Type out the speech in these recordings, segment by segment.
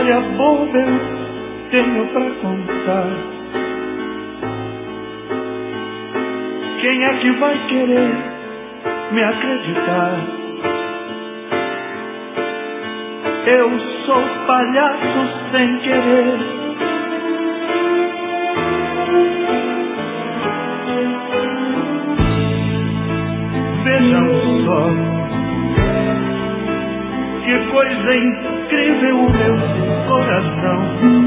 história boba eu tenho pra contar. Quem é que vai querer me acreditar? Eu sou palhaço sem querer. Vejam só que coisa incrível o meu coração,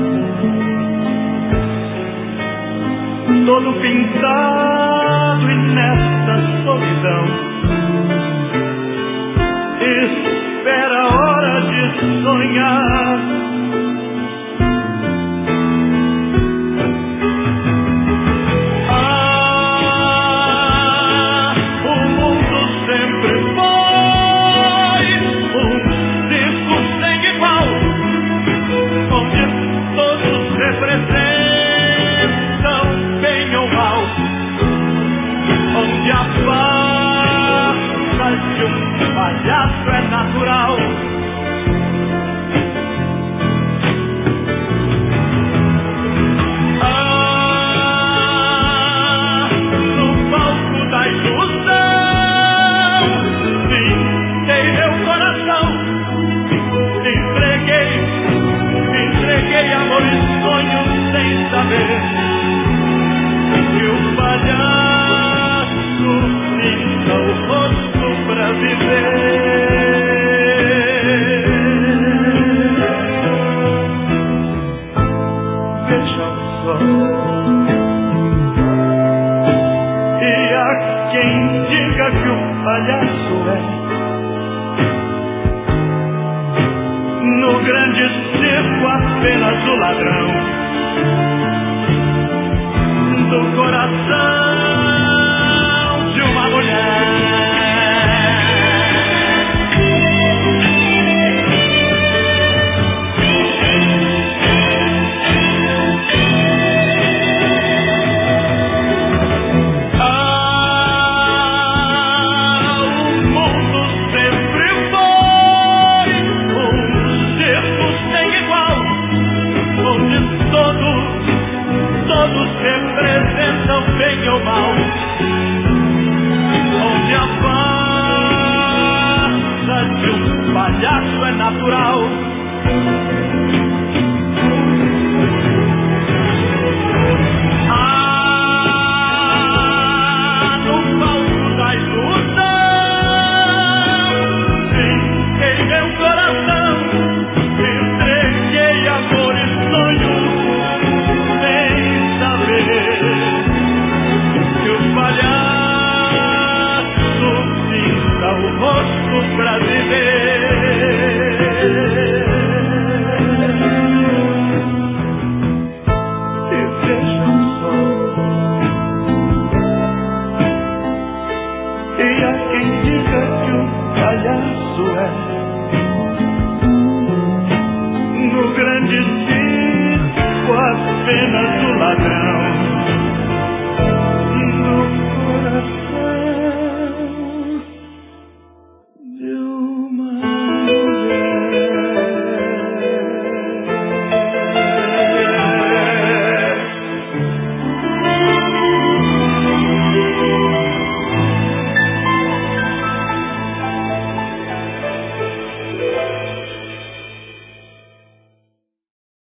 todo pintado e nesta solidão espera a hora de sonhar. O mundo sempre foi um circo sem igual, onde todos representam bem ou mal, onde a farsa de um palhaço é natural. No palco da ilusão, pintei meu coração, entreguei amor e sonhos sem saber que o palhaço pinta o rosto pra viver. Vejam só, e há quem diga que o palhaço é no grande circo apenas o ladrão do coração de uma mulher. Representam bem ou mal, onde a farsa de um palhaço é natural. No palco da ilusão, finquei meu coração, entreguei amor e sonhos sem saber que o palhaço pinta o rosto pra viver. E vejam só, e há quem diga que o palhaço é no grande circo apenas o ladrão